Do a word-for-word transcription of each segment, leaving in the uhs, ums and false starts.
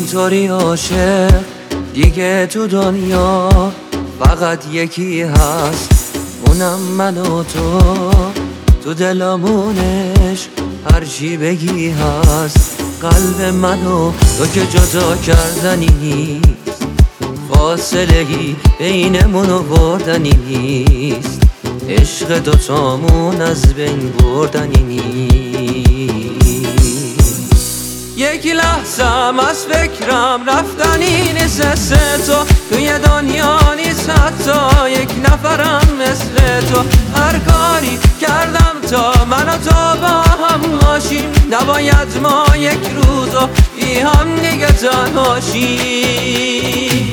اینطوری عاشق دیگه تو دنیا فقط یکی هست، اونم من و تو. تو دلمونش هر چی بگی هست، قلب منو تو که جدا کردنی نیست، فاصله ای بینمونو بردنی نیست، عشق دوتامون از بین بردنی نیست. یک لحظم از فکرم رفتنی نیست، سه تو توی دنیا نیست، حتی یک نفرم مثل تو. هر کاری کردم تا من و تو با هم باشیم، نباید ما یک روزو بی هم دیگه تنها شیم.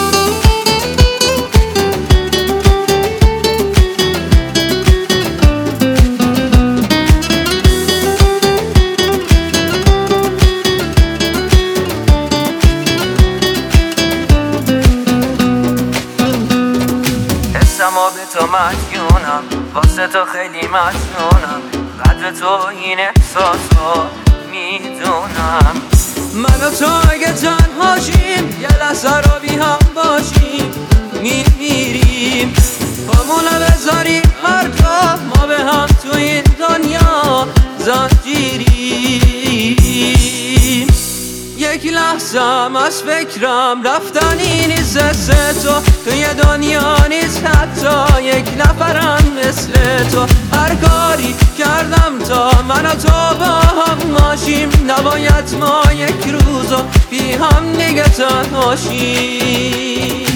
اما به تو مجنونم، واسه تو خیلی مجنونم، قدر تو این احساسو میدونم. من و تو اگه تنهاشیم یه لحظه رو بی هم باشیم، میمیریم. پامونو بذاریم هر جا ما به هم تو این دنیا زنجیریم. یک لحظم از فکرم رفتنی نیست، سه تو توی دنیا نیست، حتی یک نفرم مثل تو. هر کاری کردم تا من و تو با هم باشیم، نباید ما یک روزو بی هم دیگه تنها شیم.